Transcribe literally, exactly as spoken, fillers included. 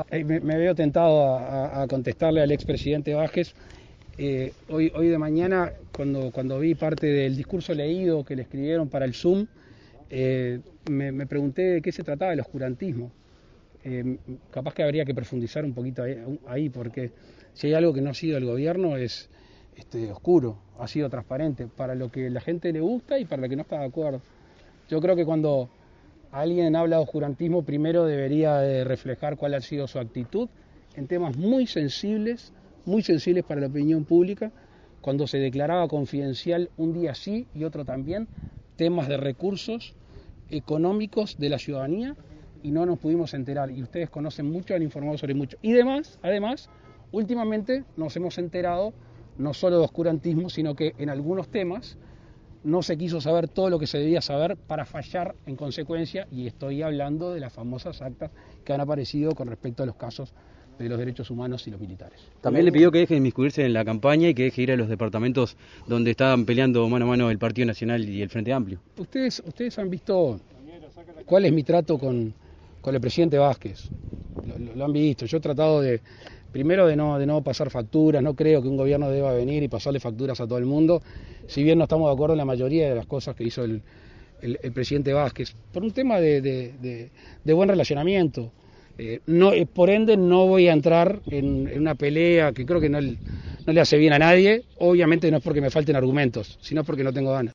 eh, me, me veo tentado a, a contestarle al expresidente Vázquez. Eh, hoy, hoy de mañana, cuando, cuando vi parte del discurso leído que le escribieron para el Zoom, eh, me, me pregunté de qué se trataba el oscurantismo. Eh, capaz que habría que profundizar un poquito ahí, ahí, porque si hay algo que no ha sido el gobierno es este, oscuro, ha sido transparente, para lo que la gente le gusta y para lo que no está de acuerdo. Yo creo que cuando alguien habla de oscurantismo, primero debería de reflejar cuál ha sido su actitud en temas muy sensibles, muy sensibles para la opinión pública, cuando se declaraba confidencial un día sí y otro también, temas de recursos económicos de la ciudadanía, y no nos pudimos enterar, y ustedes conocen mucho, han informado sobre mucho. Y además, además, últimamente nos hemos enterado no solo de oscurantismo, sino que en algunos temas no se quiso saber todo lo que se debía saber para fallar en consecuencia, y estoy hablando de las famosas actas que han aparecido con respecto a los casos de los derechos humanos y los militares. También le pidió que deje de inmiscuirse en la campaña y que deje ir a los departamentos donde estaban peleando mano a mano el Partido Nacional y el Frente Amplio. Ustedes, ustedes han visto cuál es mi trato con, con el presidente Vázquez, lo, lo, lo han visto. Yo he tratado de, primero de no, de no pasar facturas, no creo que un gobierno deba venir y pasarle facturas a todo el mundo, si bien no estamos de acuerdo en la mayoría de las cosas que hizo el, el, el presidente Vázquez, por un tema de, de, de, de buen relacionamiento. Eh, no, eh, por ende no voy a entrar en, en una pelea que creo que no, no le hace bien a nadie, obviamente no es porque me falten argumentos, sino porque no tengo ganas.